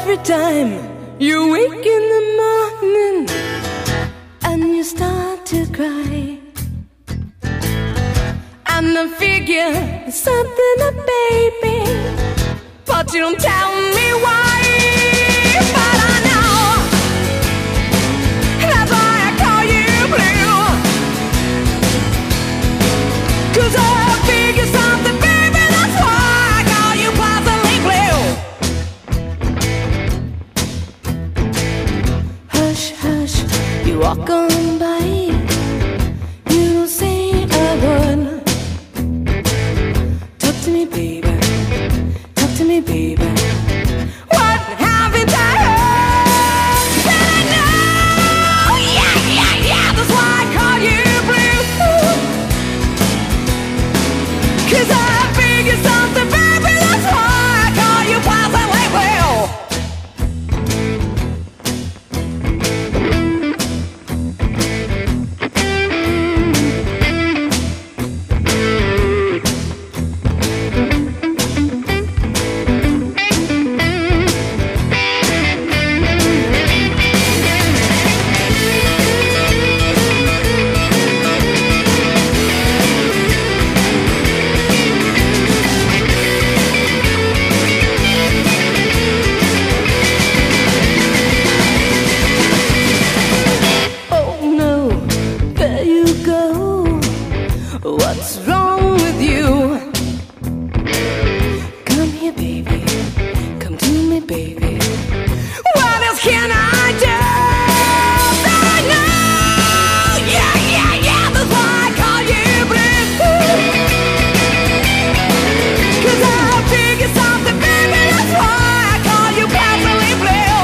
every time you wake in the morning and you start to cry, and I figure it's something a baby, but you don't tell me why. But I know that's why I call you blue, 'cause I figure something, baby, that's why I call you pleasantly blue. Hush, hush, you walk on by, you don't say a word. Talk to me, baby, talk to me, baby. What haven't I heard? That I know, yeah, yeah, yeah, that's why I call you blue, 'cause I figure something, baby, that's why I call you pleasantly blue. Oh no, there you go. What's wrong with you? Come here, baby. Come to me, baby. What else can I do? I know, yeah, yeah, yeah, that's why I call you blue, 'cause I figure something, baby, that's why I call you pleasantly blue,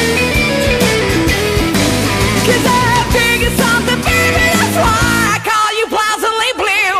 'cause I figure something, baby, that's why I call you pleasantly blue.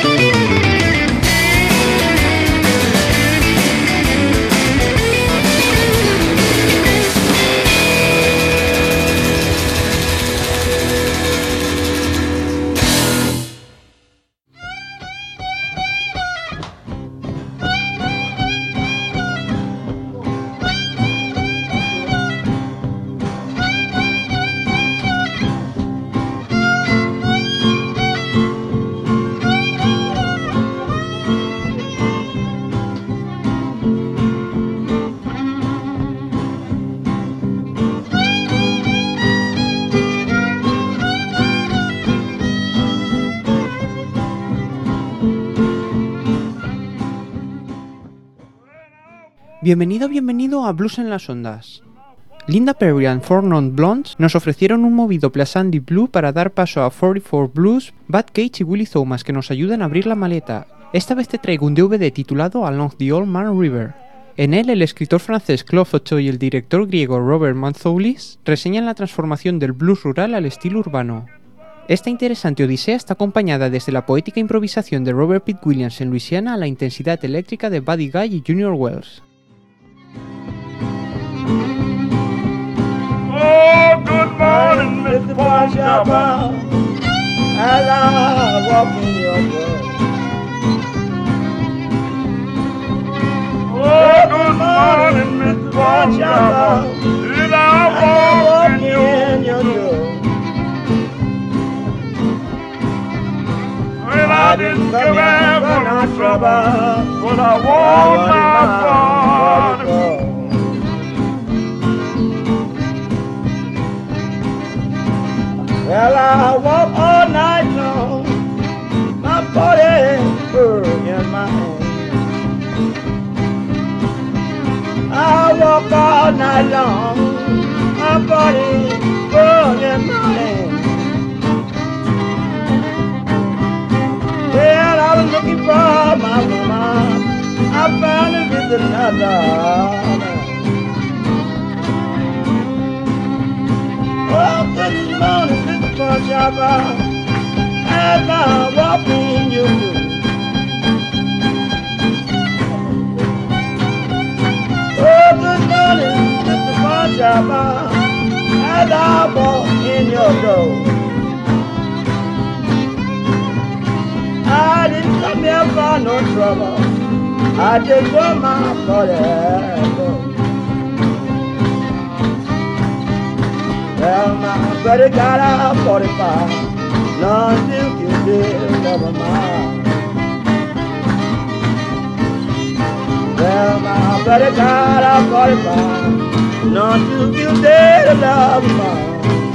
Bienvenido a Blues en las Ondas. Linda Perry and Four Non Blondes nos ofrecieron un movido Pleasant Blue para dar paso a 44 Blues, Bud Cage y Willie Thomas, que nos ayudan a abrir la maleta. Esta vez te traigo un DVD titulado Along the Old Man River. En él, el escritor francés Claude Faucheux y el director griego Robert Manzoulis reseñan la transformación del blues rural al estilo urbano. Esta interesante odisea está acompañada desde la poética improvisación de Robert Pitt Williams en Luisiana a la intensidad eléctrica de Buddy Guy y Junior Wells. Oh, good morning, Mr. Barbershopper, as I walk in your door. Oh, good morning, Mr. Barbershopper, as I walk in your door. Well, I didn't come here for no trouble, but I want my fun. Well, I walk all night long, my body hurt in my hand. I walk all night long, my body hurt in my hand. Well, I was looking for my woman, I found her with another. Oh, good morning, Mr. Barbershopper, as I walk in your door. Oh, good morning, Mr. Barbershopper, as I walk in your door. I didn't come here for no trouble, I just want my body. buddy got a 45. None to get this love of mine. Well, my buddy got a 45. None to get this love of mine.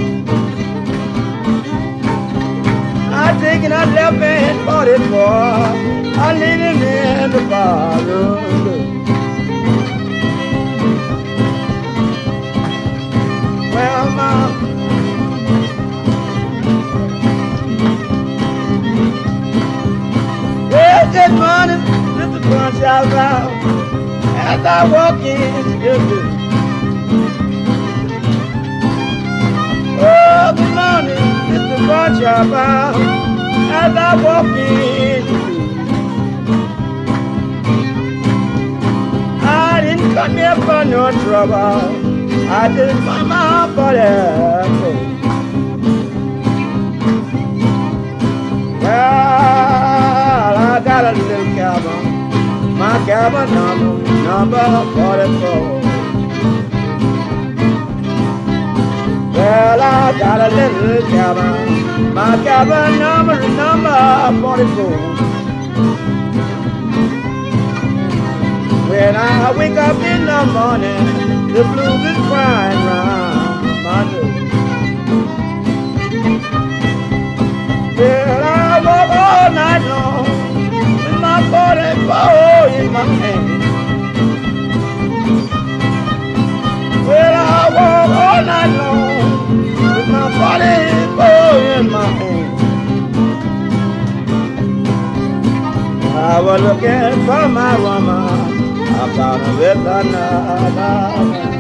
I taken a left hand 44. I leave him in the bar room. Well, my well, this morning, Mr. Crunch out loud as I walk in the door. Oh, good morning, Mr. Crunch out loud as I walk in the door. I didn't come here for no trouble. I just want my body. Well, I got a little cabin, my cabin number 44. Well, I got a little cabin, my cabin number 44. When I wake up in the morning, the blues is crying round my door. Well, I walk all night long with my 44 in my hand. Well, I walk all night long with my 44 in my hand. I was looking for my woman. I found her with another man.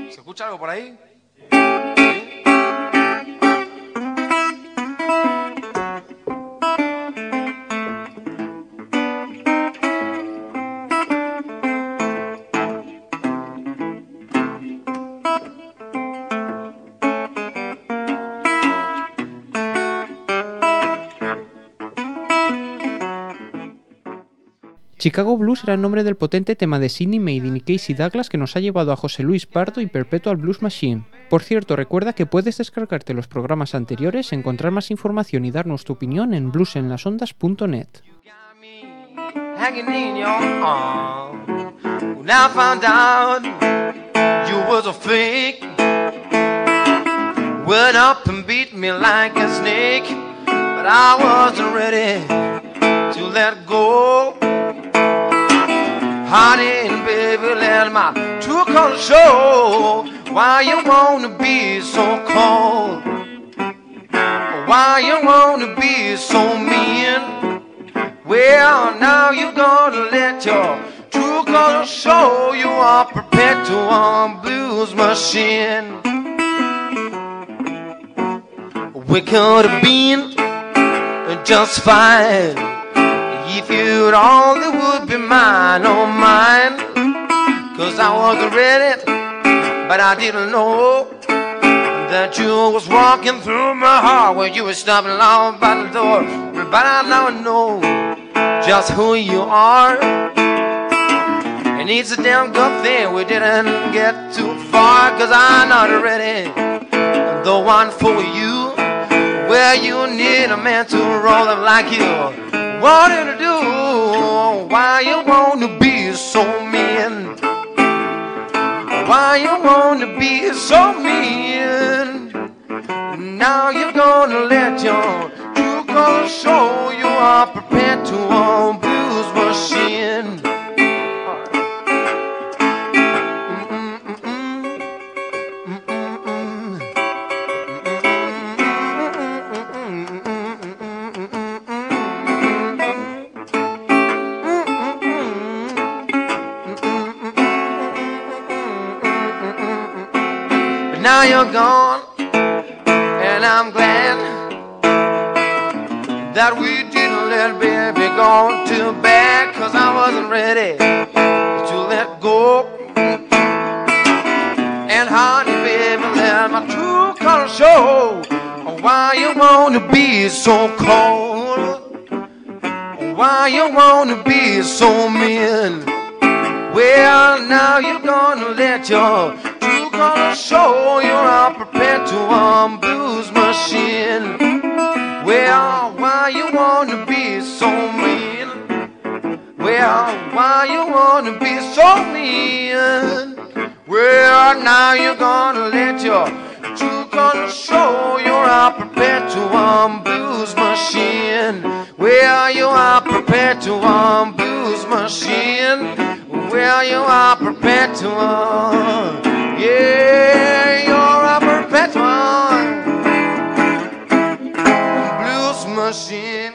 ¿Se escucha algo por ahí? Chicago Blues era el nombre del potente tema de Sidney Maiden y Casey Douglas que nos ha llevado a José Luis Pardo y Perpetual Blues Machine. Por cierto, recuerda que puedes descargarte los programas anteriores, encontrar más información y darnos tu opinión en bluesenlasondas.net. Honey, baby, let my true color show. Why you wanna be so cold? Why you wanna be so mean? Well, now you gonna let your true color show. You are perpetual blues machine. We could have been just fine if you'd only would be mine, oh mine. Cause I wasn't ready, but I didn't know that you was walking through my heart when you were stopping along by the door. But I now know just who you are. And it's a damn good thing we didn't get too far, cause I'm not ready, the one for you. Well, you need a man to roll up like you wanted to do. Why you wanna be so mean? Why you wanna be so mean? Now you're gonna let your true color show. You are perpetual blues machine. Now you're gone, and I'm glad that we didn't let baby go too bad, cause I wasn't ready to let go. And honey, baby, let my true color show. Why you wanna be so cold? Why you wanna be so mean? Well, now you're gonna let your true color show. You're a perpetual blues machine. Well, why you wanna be so mean? Well, why you wanna be so mean? Well, now you're gonna let your true color show. You're a perpetual blues machine. Well, you are perpetual blues machine. Well, you are perpetual. Yeah, you're a perpetual blues machine.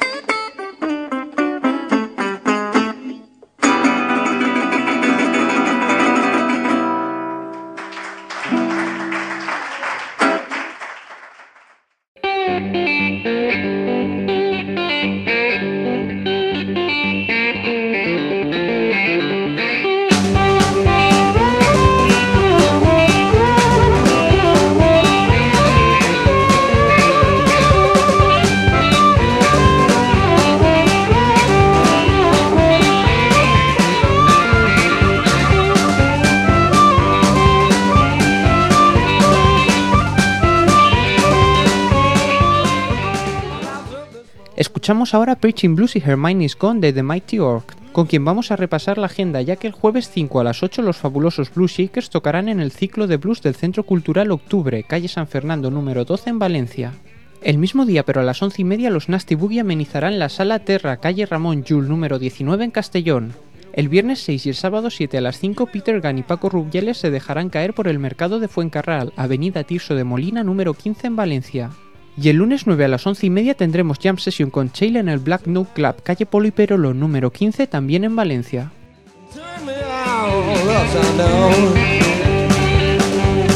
Escuchamos ahora Preaching Blues y Hermione's Gone de The Mighty Orc, con quien vamos a repasar la agenda, ya que el jueves 5 a las 8 los fabulosos Blues Shakers tocarán en el ciclo de blues del Centro Cultural Octubre, calle San Fernando número 12 en Valencia. El mismo día, pero a las 11:30, los Nasty Boogie amenizarán la Sala Terra, calle Ramón Llull número 19 en Castellón. El viernes 6 y el sábado 7 a las 5, Peter Gunn y Paco Rubiales se dejarán caer por el Mercado de Fuencarral, avenida Tirso de Molina número 15 en Valencia. Y el lunes 9 a las 11:30 tendremos Jam Session con Sheila en el Black Note Club, calle Polo y Perolo número 15, también en Valencia.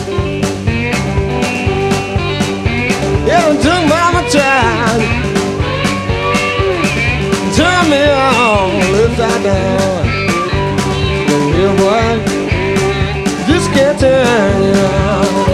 turn you around.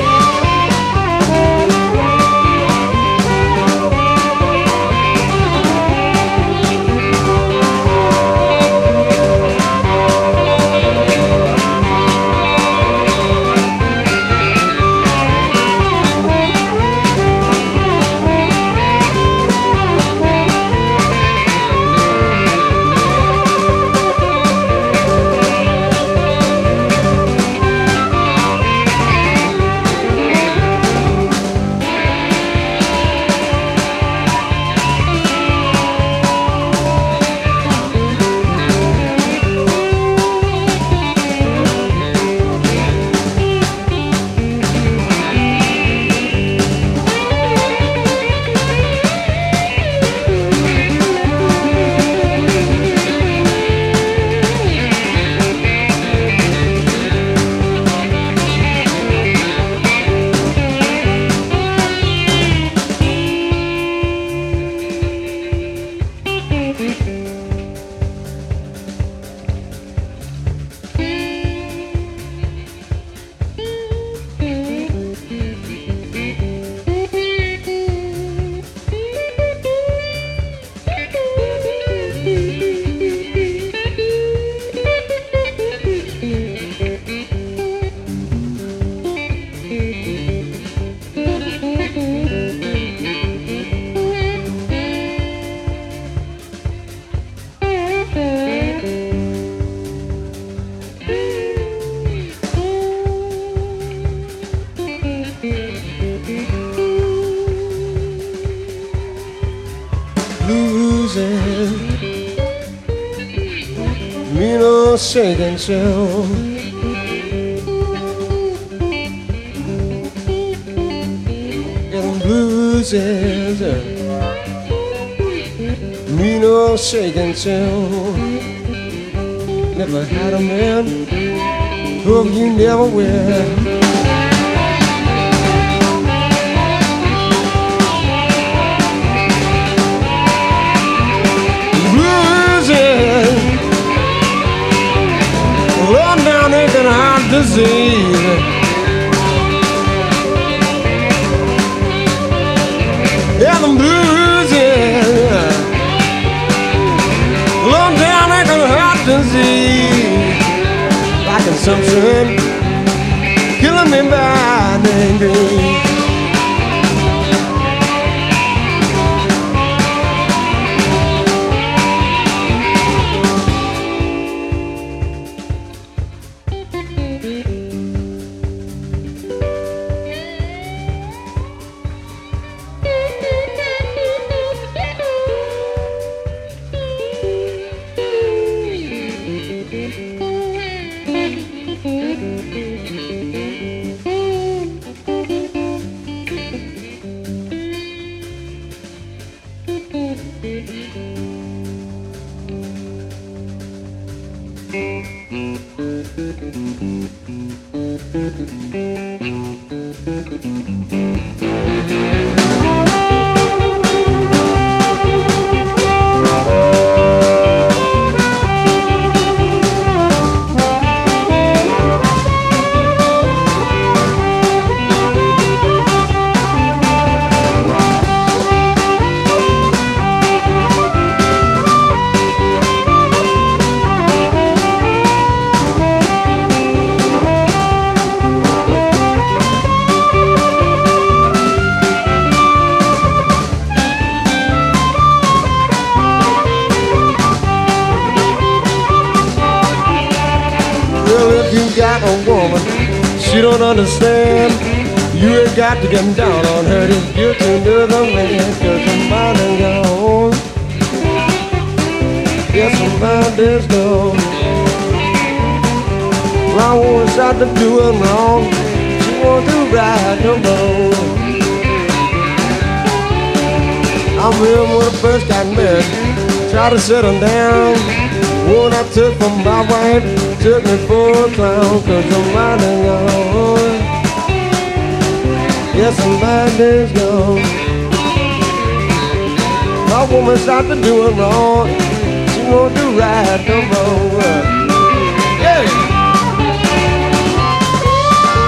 Losing, me no shaking show. Getting blues, me no shaking show. Never had a man, hope you never will. Run down aching heart disease. Yeah, the blues, yeah. Run down aching heart disease. Like consumption, killing me by the got a woman, she don't understand. You ain't got to get down on her to get to another man. Cause her mind is gone. Yes, her mind is gone. My woman started to do her wrong. She wants to ride no more. I remember when I first got married, tried to settle down. One I took from my wife took me for a clown. Cause her mind is gone. Yes, her mind is gone. My woman started doing wrong. She won't do right no more. Yeah.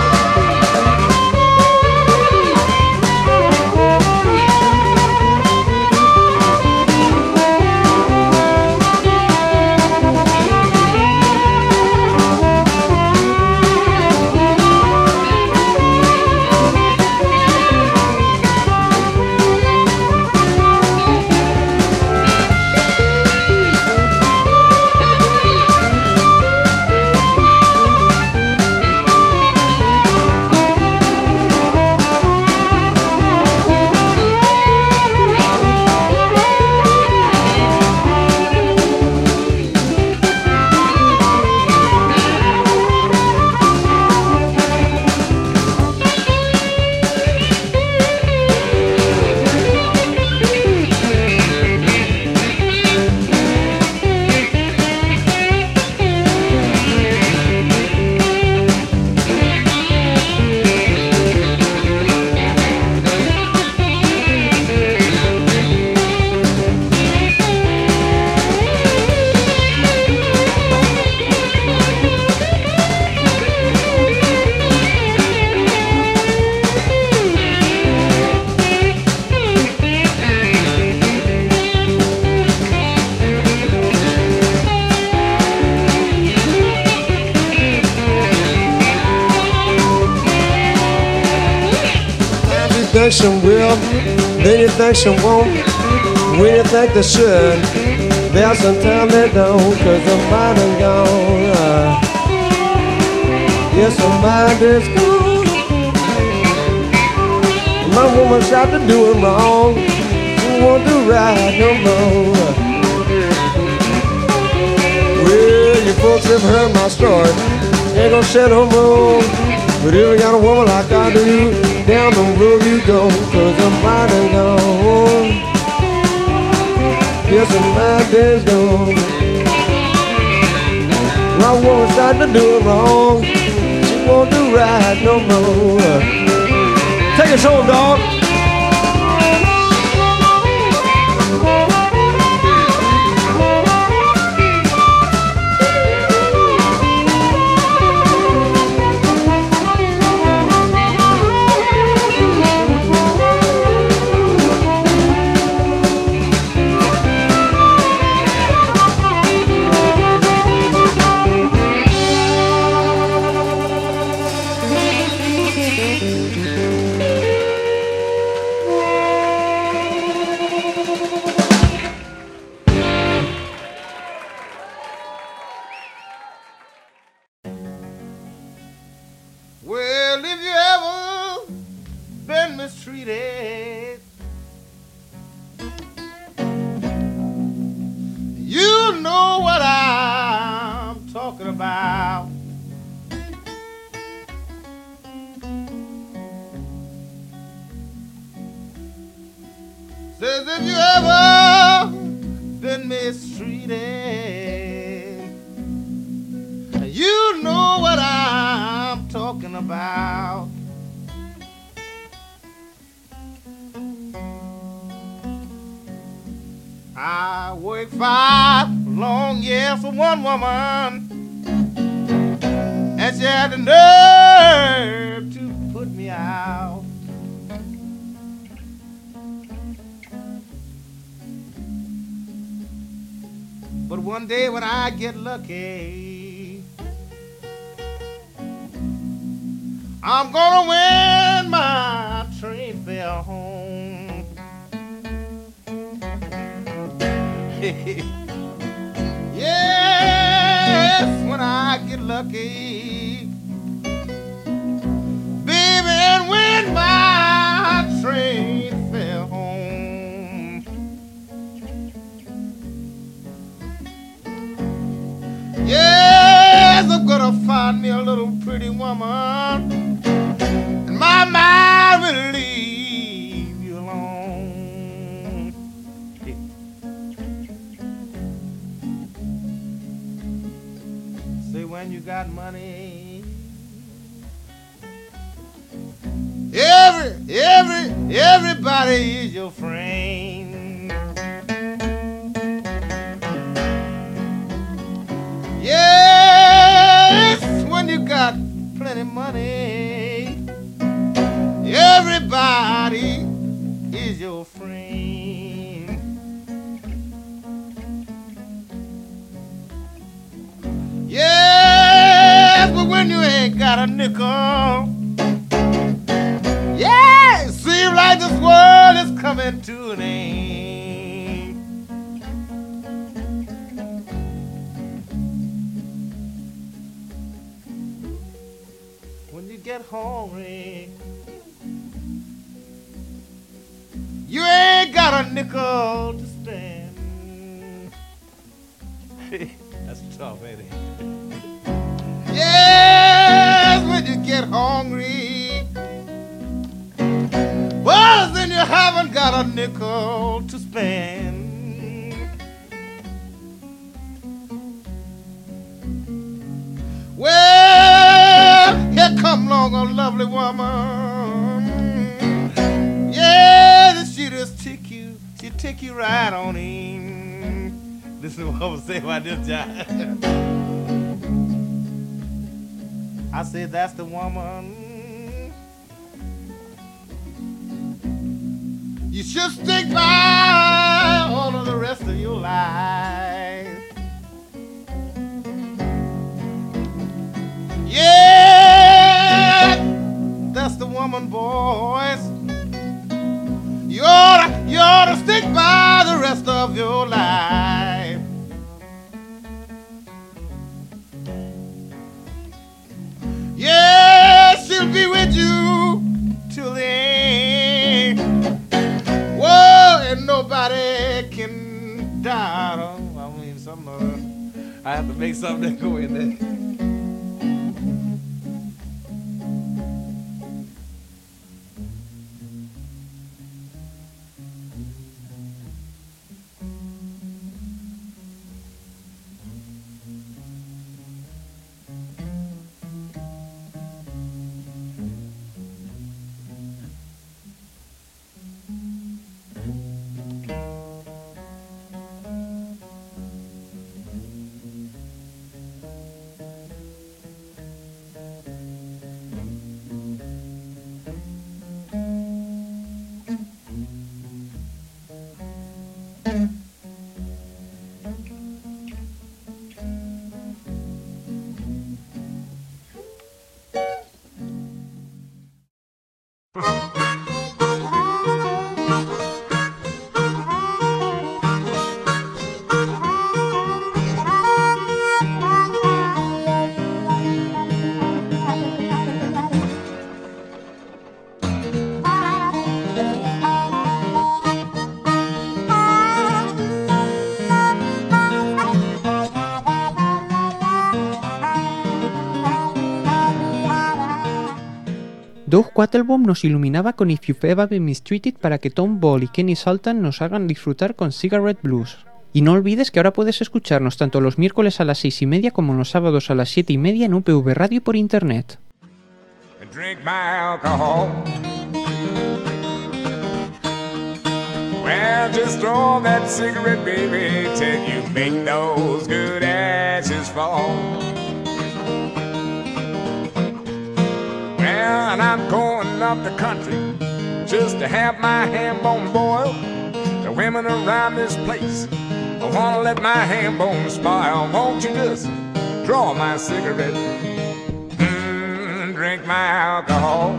think she will, then you think she won't. When you think they should, there's some time they don't, 'cause the mind is gone. Yes, the mind is gone. My woman tried to do it wrong. She won't do right no more. Well, you folks have heard my story. Ain't gonna shed no more. But if you got a woman like I do, down the road you go, 'cause the mind is gone. Yes, the mind is gone. My woman tried to do it wrong. She won't do right no more. Take us home, dog. Well, if you ever been mistreated, you know what I'm talking about. Says if you ever been mistreated, you know what I'm talking about. I worked 5 long years for one woman, and she had the nerve to put me out. But one day when I get lucky, I'm gonna win my train fare home. Yes, when I get lucky, baby, and win my train fare home. Yes, I'm gonna find me a little pretty woman, and my mind will leave you alone. Say when you got money, everybody is your friend. Yes, when you got plenty money, everybody is your friend. Yes, but when you ain't got a nickel, yeah, it seems like this world is coming to an end. When you get hungry, you ain't got a nickel to spend. That's tough, ain't it? Yes, when you get hungry, well, then you haven't got a nickel to spend. Well, here come along a lovely woman. Yeah, she just take you right on in. Listen to what I was saying about this job. I said that's the woman you should stick by all of the rest of your life. Yeah, that's the woman, boys. your life. Yes, she'll be with you till the end. Whoa, and nobody can doubt 'em. I mean, I have to make something that go in there. Doug Quattlebaum nos iluminaba con If You've Ever Been Mistreated para que Tom Ball y Kenny Sultan nos hagan disfrutar con Cigarette Blues. Y no olvides que ahora puedes escucharnos tanto los miércoles a las 6:30 como los sábados a las 7:30 en UPV Radio por internet. Drink my alcohol. Well, just throw that cigarette, baby, till you make those good ashes fall. Well, and I'm going up the country just to have my ham bone boiled. The women around this place, I wanna let my ham bone spoil. Won't you just draw my cigarette? Drink my alcohol.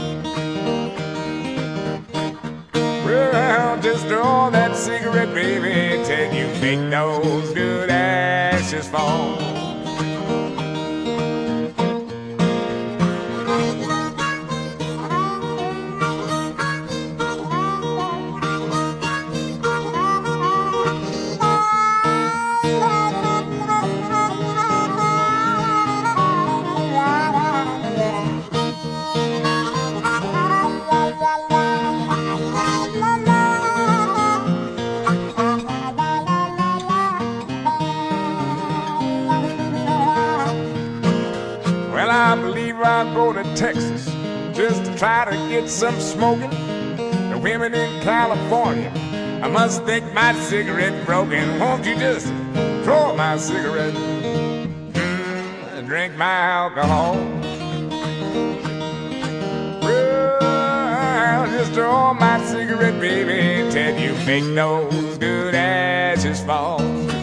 Well, just draw that cigarette, baby, till you make those good ashes fall. I'll go to Texas just to try to get some smoking. The women in California, I must think my cigarette broken. Won't you just throw my cigarette and drink my alcohol? Well, just throw my cigarette, baby, till you make those good ashes fall.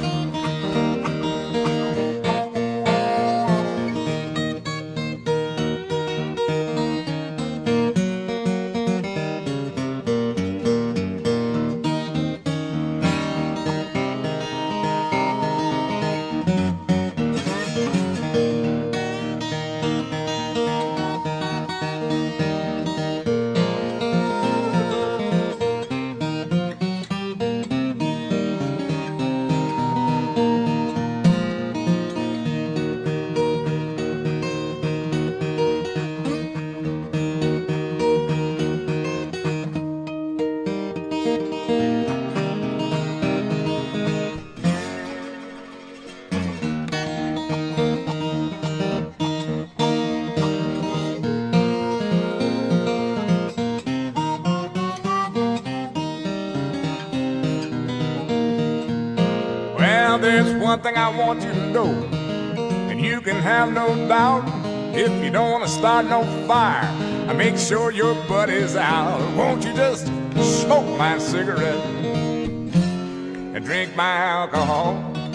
There's one thing I want you to know, and you can have no doubt. If you don't want to start no fire, I make sure your butt is out. Won't you just smoke my cigarette and drink my alcohol?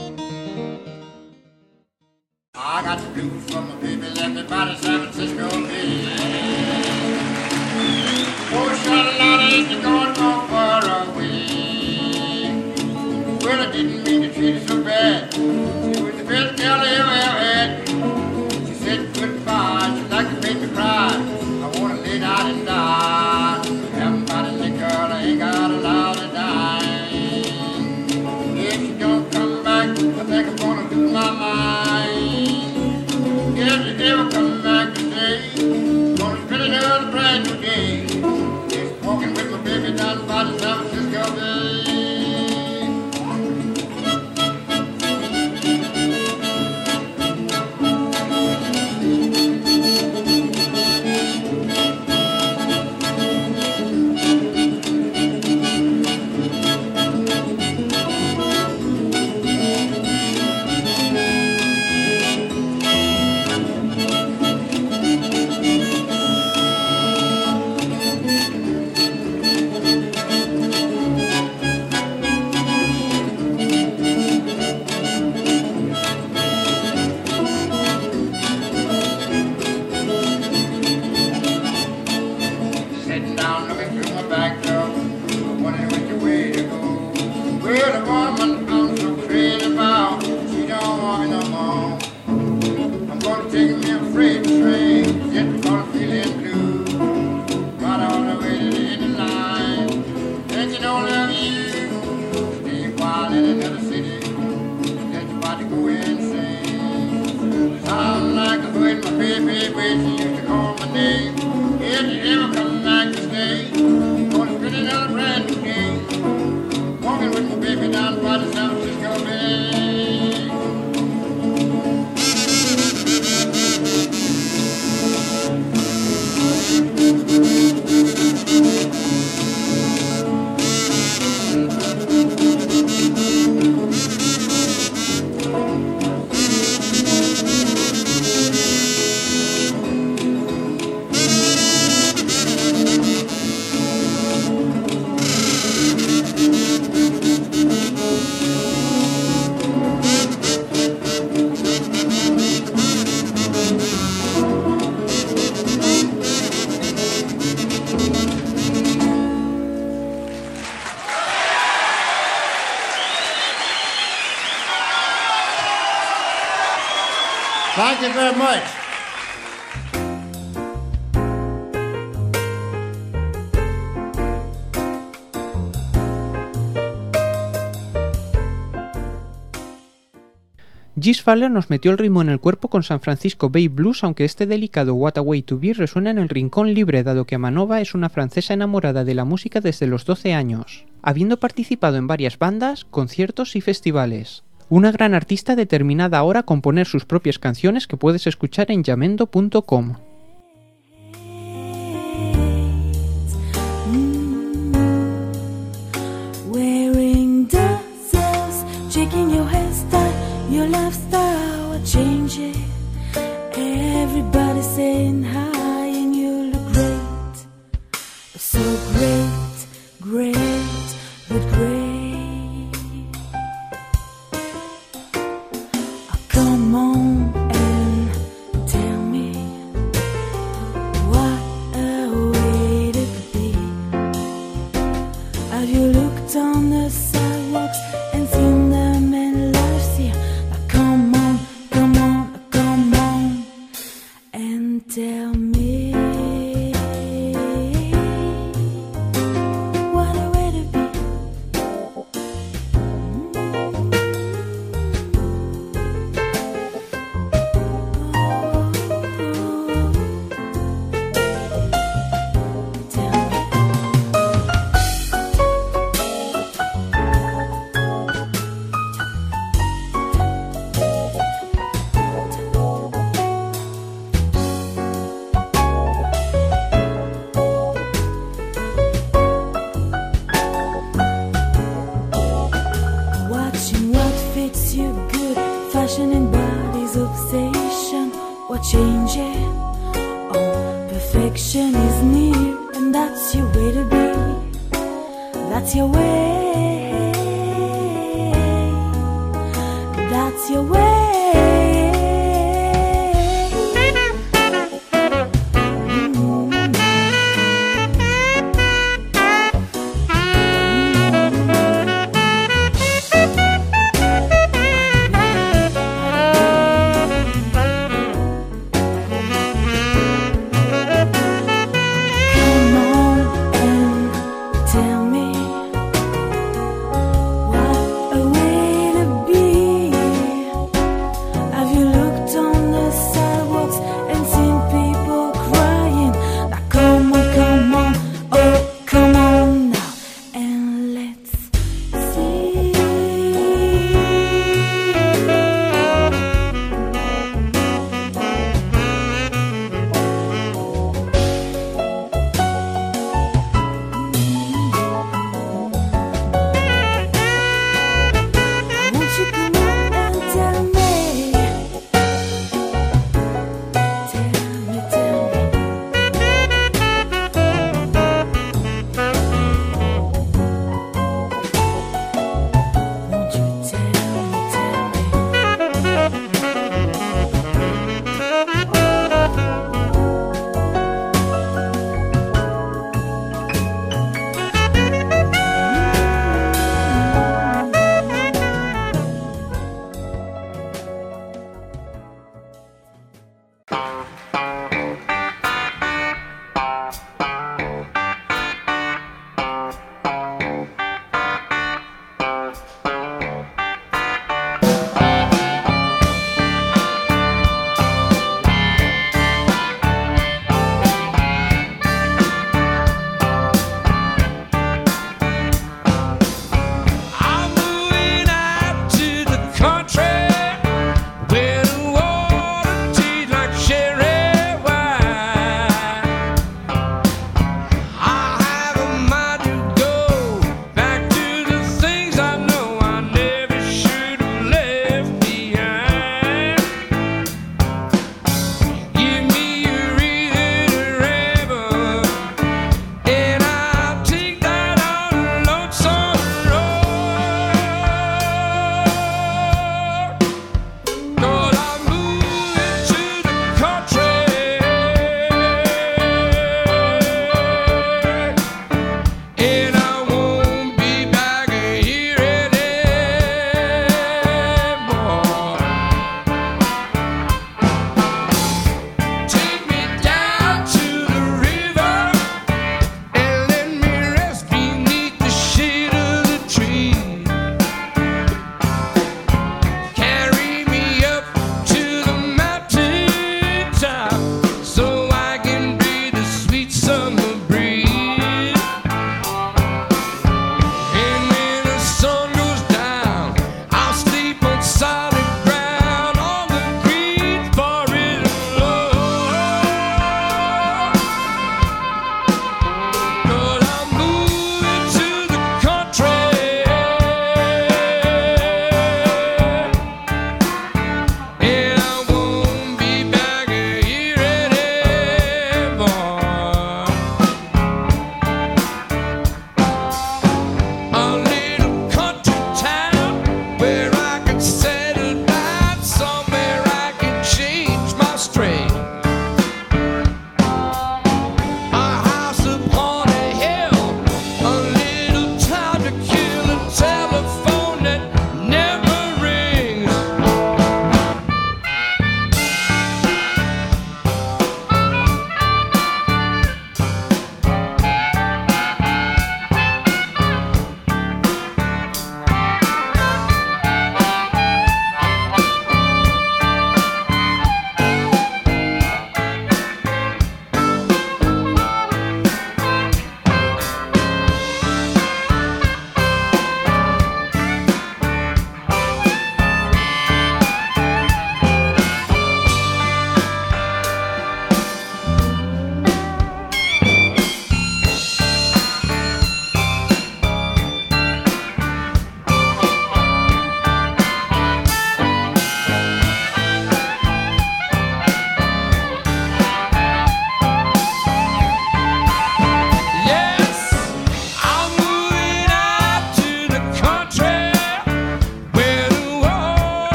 I got the blues from my baby, let me by the San Francisco Bay. Oh, Charlotte, you're going so far away. brand new day. Just walking with my baby down by the San Francisco Bay. Thank you very much. Gis Fowler nos metió el ritmo en el cuerpo con San Francisco Bay Blues, aunque este delicado What a Way to Be resuena en el rincón libre, dado que Amanova es una francesa enamorada de la música desde los 12 años, habiendo participado en varias bandas, conciertos y festivales. Una gran artista determinada ahora a componer sus propias canciones que puedes escuchar en yamendo.com. Your lifestyle will change it. Everybody saying hi and you look great. So great, great, but great. Oh, come on and tell me what a way to be. Have you looked on the sidewalks and seen them in life's here? Tell me what a way to be. What changing? Oh, perfection is near, and that's your way to be. That's your way. That's your way. What a way to be.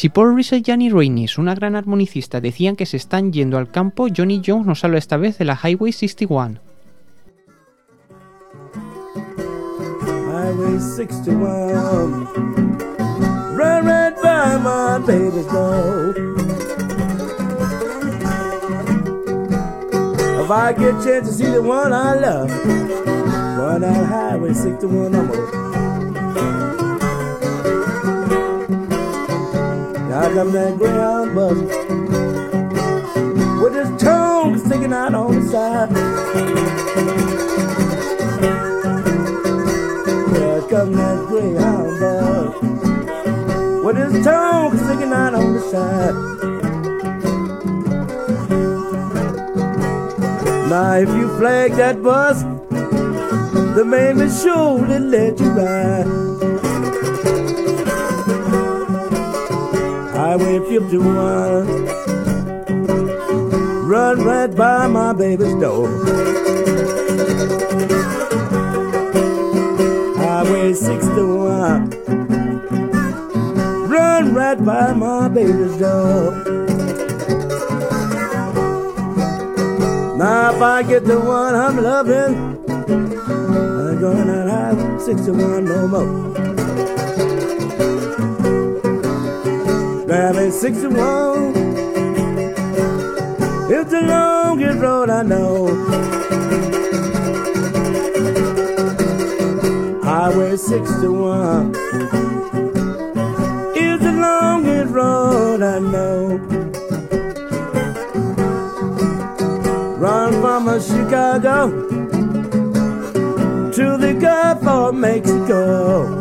Si Paul Reese y Johnny Raines, una gran armonicista, decían que se están yendo al campo, Johnny Jones nos habla esta vez de la Highway 61. Highway 61, run right by my baby's door. If I get a chance to see the one I love, run that Highway 61, I'm gonna. Now come that Greyhound bus with his tongue sticking out on the side. Here come that Greyhound bus with his tongue sticking out on the side. Now if you flag that bus, the man will surely let you ride. Highway 51, run right by my baby's door. Highway 61, run right by my baby's door. Now if I get the one I'm loving, I ain't going on Highway 61 no more. Highway 61, it's the longest road I know. Highway 61 is the longest road I know. Run from Chicago to the Gulf of Mexico.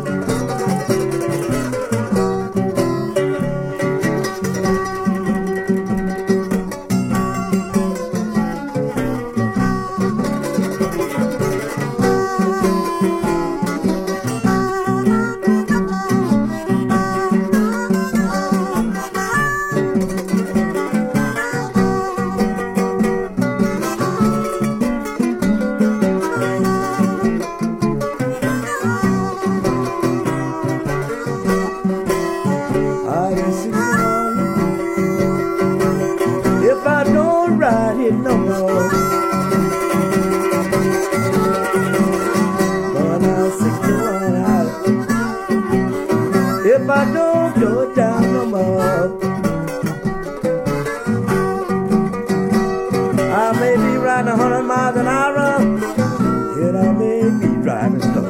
If I don't go down no more, I may be riding 100 miles an hour, and I may be driving slow.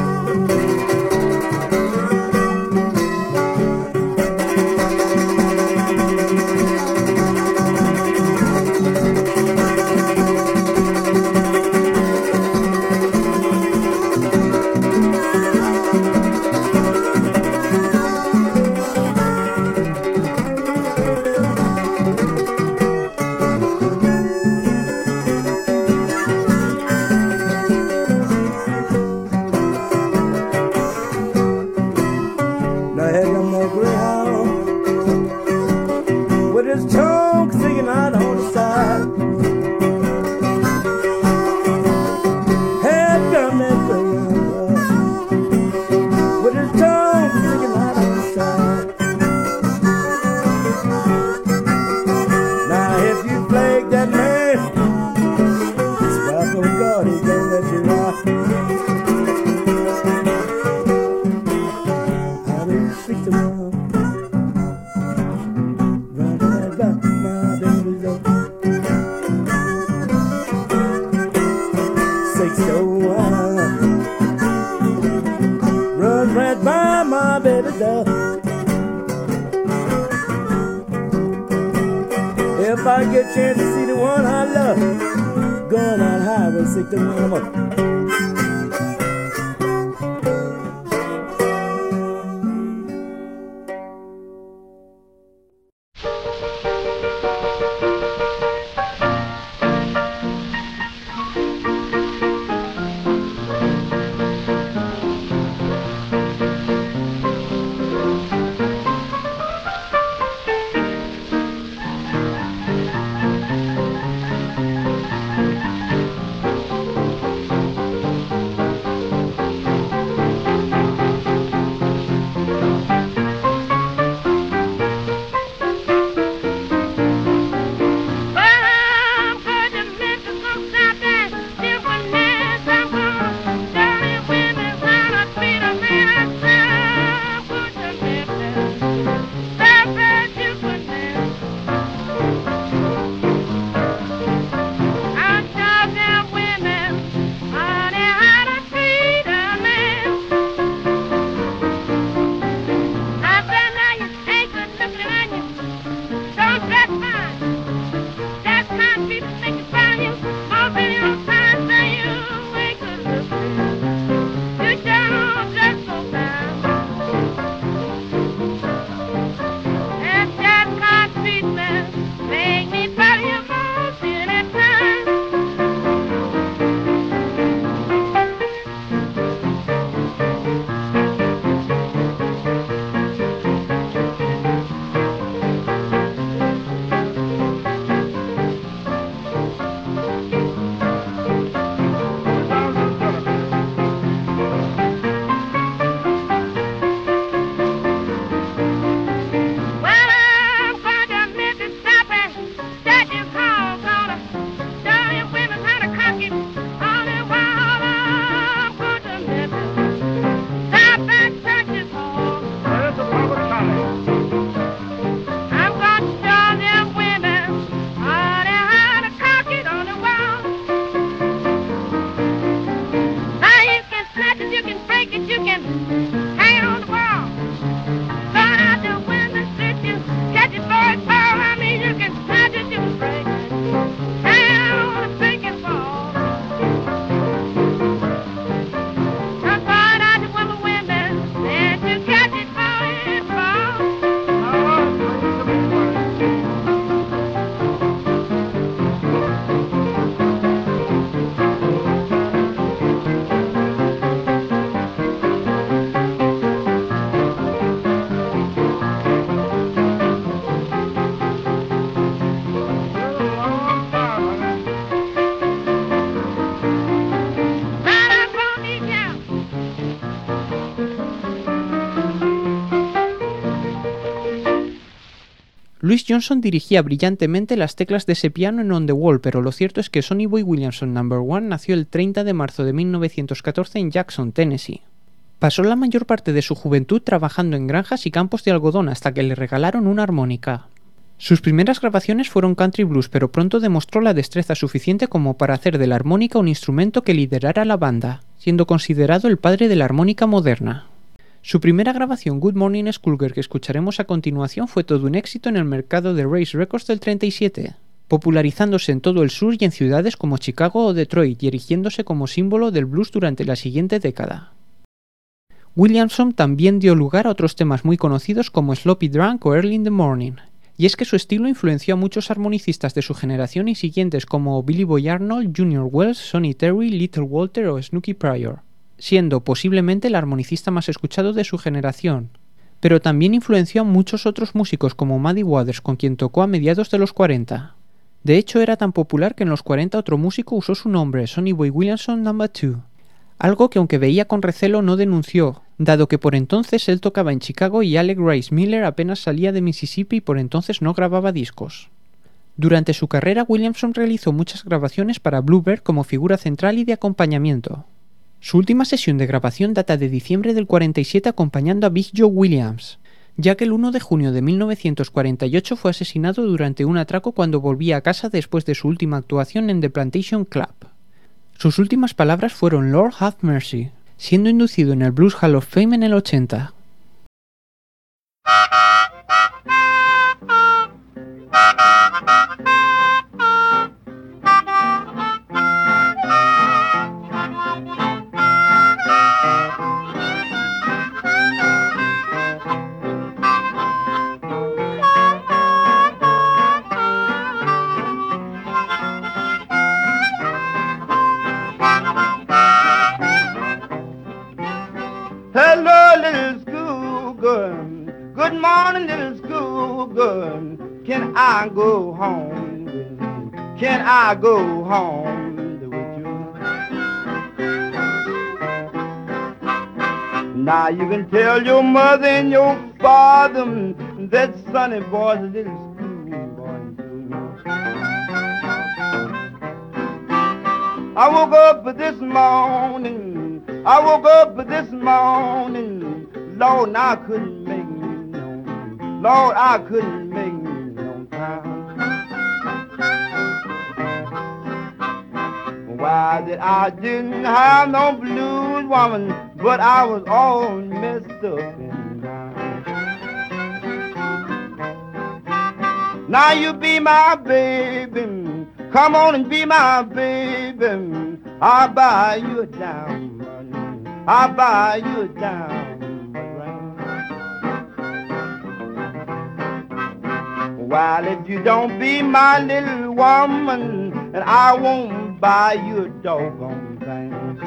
If I get a chance to see the one I love, going on Highway 61. Louis Johnson dirigía brillantemente las teclas de ese piano en On the Wall, pero lo cierto es que Sonny Boy Williamson No. 1 nació el 30 de marzo de 1914 en Jackson, Tennessee. Pasó la mayor parte de su juventud trabajando en granjas y campos de algodón hasta que le regalaron una armónica. Sus primeras grabaciones fueron country blues, pero pronto demostró la destreza suficiente como para hacer de la armónica un instrumento que liderara la banda, siendo considerado el padre de la armónica moderna. Su primera grabación, Good Morning Schoolgirl, que escucharemos a continuación, fue todo un éxito en el mercado de Race Records del 37, popularizándose en todo el sur y en ciudades como Chicago o Detroit y erigiéndose como símbolo del blues durante la siguiente década. Williamson también dio lugar a otros temas muy conocidos como Sloppy Drunk o Early in the Morning, y es que su estilo influenció a muchos armonicistas de su generación y siguientes como Billy Boy Arnold, Junior Wells, Sonny Terry, Little Walter o Snooky Pryor, siendo posiblemente el armonicista más escuchado de su generación, pero también influenció a muchos otros músicos como Muddy Waters, con quien tocó a mediados de los 40. De hecho, era tan popular que en los 40 otro músico usó su nombre, Sonny Boy Williamson No. 2, algo que aunque veía con recelo no denunció, dado que por entonces él tocaba en Chicago y Alec Rice Miller apenas salía de Mississippi y por entonces no grababa discos. Durante su carrera, Williamson realizó muchas grabaciones para Bluebird como figura central y de acompañamiento. Su última sesión de grabación data de diciembre del 47 acompañando a Big Joe Williams, ya que el 1 de junio de 1948 fue asesinado durante un atraco cuando volvía a casa después de su última actuación en The Plantation Club. Sus últimas palabras fueron Lord have mercy, siendo inducido en el Blues Hall of Fame en el 80. Hello, little schoolgirl. Good morning, little schoolgirl. Can I go home? Can I go home with you? Now you can tell your mother and your father that Sonny boy's a little schoolboy too. I woke up this morning. I woke up this morning, Lord, I couldn't make me no, Lord, I couldn't make me no time. Why that I didn't have no blues woman, but I was all messed up in mind. Now you be my baby, come on and be my baby, I'll buy you a diamond. I'll buy you a diamond ring. While if you don't be my little woman, and I won't buy you a doggone thing.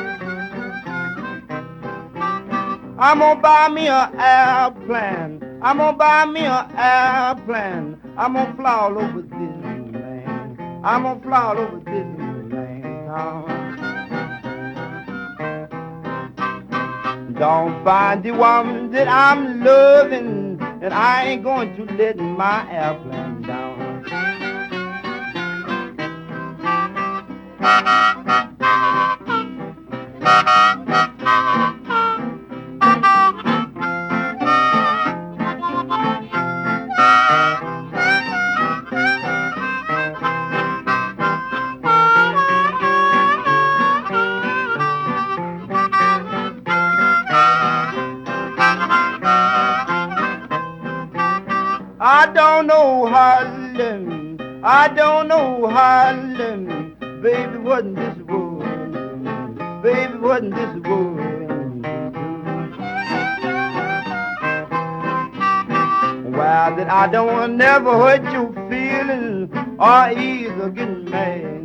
I'm gonna buy me an airplane. I'm gonna buy me an airplane. I'm gonna fly all over Disneyland. I'm gonna fly all over Disneyland. Don't find the woman that I'm loving, and I ain't going to let my airplane down. I don't know Harlem, I don't know Harlem, baby, wasn't this world, baby, wasn't this world. Well, that I don't never hurt your feelings or either get mad.